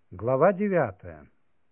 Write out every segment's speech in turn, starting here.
Глава 9.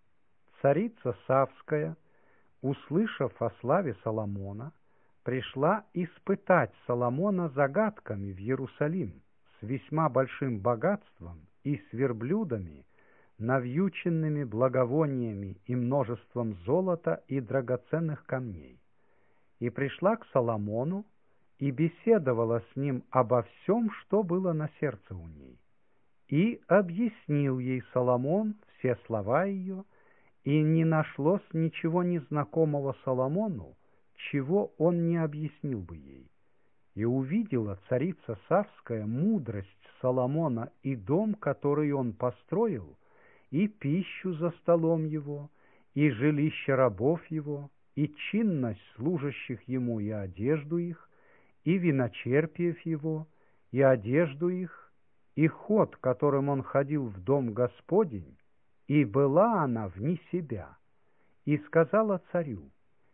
Царица Савская, услышав о славе Соломона, пришла испытать Соломона загадками в Иерусалим с весьма большим богатством и с верблюдами, навьюченными благовониями и множеством золота и драгоценных камней. И пришла к Соломону и беседовала с ним обо всем, что было на сердце у ней. И объяснил ей Соломон все слова ее, и не нашлось ничего незнакомого Соломону, чего он не объяснил бы ей. И увидела царица Савская мудрость Соломона и дом, который он построил, и пищу за столом его, и жилище рабов его, и чинность служащих ему и одежду их, и виночерпиев его, и одежду их, и ход, которым он ходил в дом Господень, и была она вне себя, и сказала царю: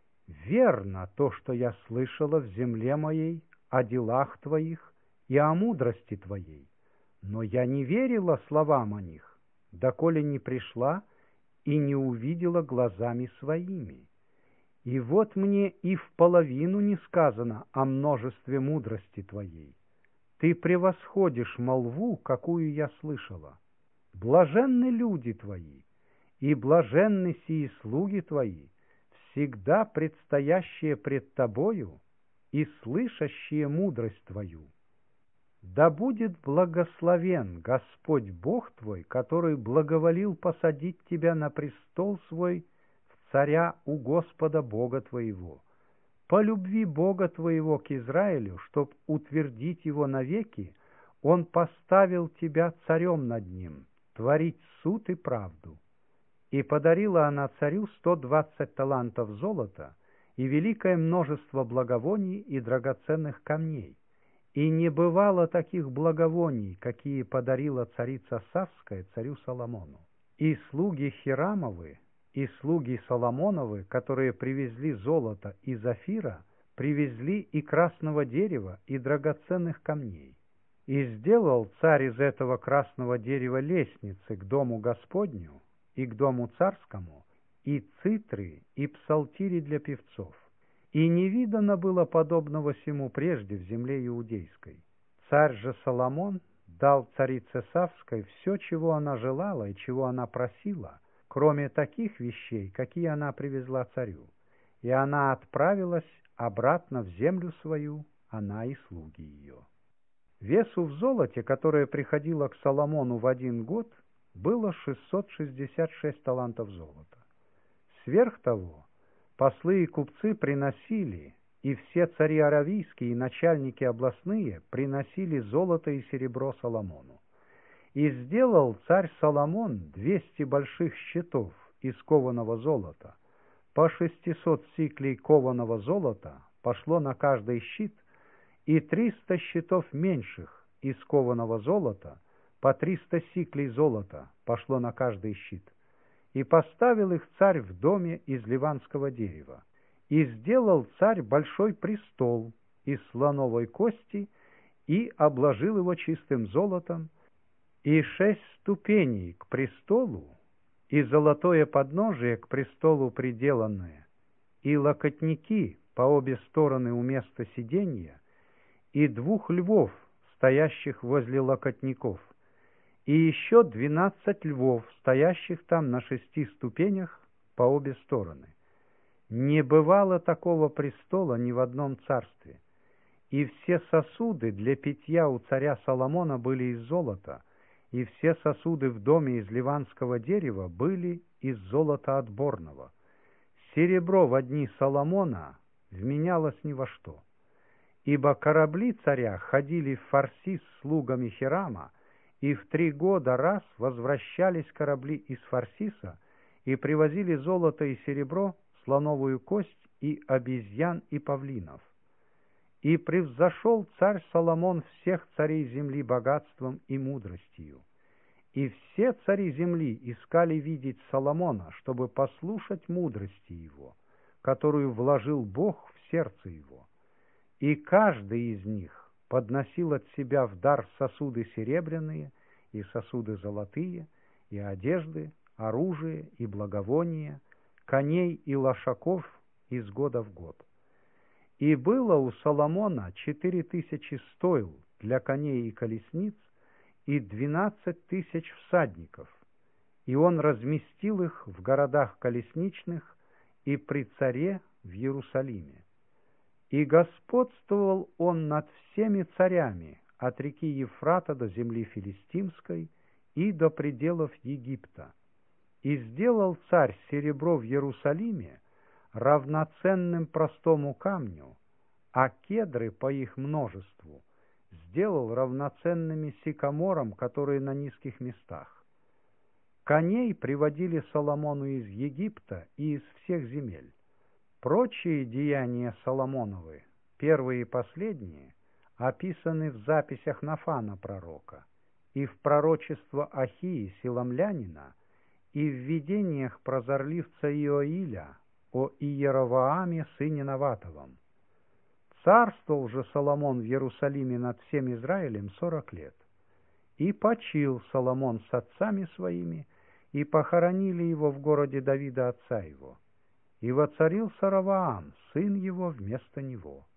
«Верно то, что я слышала в земле моей о делах твоих и о мудрости твоей, но я не верила словам о них, доколе не пришла и не увидела глазами своими. И вот мне и в половину не сказано о множестве мудрости твоей. Ты превосходишь молву, какую я слышала. Блаженны люди твои, и блаженны сии слуги твои, всегда предстоящие пред тобою и слышащие мудрость твою. Да будет благословен Господь Бог твой, который благоволил посадить тебя на престол свой в царя у Господа Бога твоего. По любви Бога твоего к Израилю, чтоб утвердить его навеки, он поставил тебя царем над ним, творить суд и правду». И подарила она царю 120 талантов золота и великое множество благовоний и драгоценных камней. И не бывало таких благовоний, какие подарила царица Савская царю Соломону. И слуги Хирамовы, и слуги Соломоновы, которые привезли золото и зафира, привезли и красного дерева, и драгоценных камней. И сделал царь из этого красного дерева лестницы к дому Господню и к дому царскому, и цитры, и псалтири для певцов. И не видано было подобного сему прежде в земле иудейской. Царь же Соломон дал царице Савской все, чего она желала и чего она просила, кроме таких вещей, какие она привезла царю. И она отправилась обратно в землю свою, она и слуги ее. Весу в золоте, которое приходило к Соломону в 1 год, было 666 талантов золота. Сверх того, послы и купцы приносили, и все цари аравийские и начальники областные приносили золото и серебро Соломону. И сделал царь Соломон 200 больших щитов из кованого золота. По 600 сиклей кованого золота пошло на каждый щит, и 300 щитов меньших из кованого золота, по 300 сиклей золота пошло на каждый щит. И поставил их царь в доме из ливанского дерева. И сделал царь большой престол из слоновой кости и обложил его чистым золотом, и 6 ступеней к престолу, и золотое подножие к престолу приделанное, и локотники по обе стороны у места сиденья, и 2 львов, стоящих возле локотников, и еще 12 львов, стоящих там на 6 ступенях по обе стороны. Не бывало такого престола ни в одном царстве. И все сосуды для питья у царя Соломона были из золота, и все сосуды в доме из ливанского дерева были из золота отборного. Серебро в дни Соломона вменялось ни во что. Ибо корабли царя ходили в Фарсис с слугами Хирама, и в 3 года раз возвращались корабли из Фарсиса и привозили золото и серебро, слоновую кость и обезьян и павлинов. И превзошел царь Соломон всех царей земли богатством и мудростью. И все цари земли искали видеть Соломона, чтобы послушать мудрости его, которую вложил Бог в сердце его. И каждый из них подносил от себя в дар сосуды серебряные и сосуды золотые, и одежды, оружие и благовония, коней и лошаков из года в год. И было у Соломона 4000 стойл для коней и колесниц и 12 тысяч всадников, и он разместил их в городах колесничных и при царе в Иерусалиме. И господствовал он над всеми царями от реки Ефрата до земли филистимской и до пределов Египта. И сделал царь серебро в Иерусалиме равноценным простому камню, а кедры по их множеству сделал равноценными сикаморам, которые на низких местах. Коней приводили Соломону из Египта и из всех земель. Прочие деяния Соломоновы, первые и последние, описаны в записях Нафана пророка и в пророчество Ахии Силамлянина и в видениях прозорливца Иоиля о Иеровоаме сыне Наватовом. Царствовал же Соломон в Иерусалиме над всем Израилем 40 лет. И почил Соломон с отцами своими, и похоронили его в городе Давида отца его. И воцарился Ровоам, сын его, вместо него.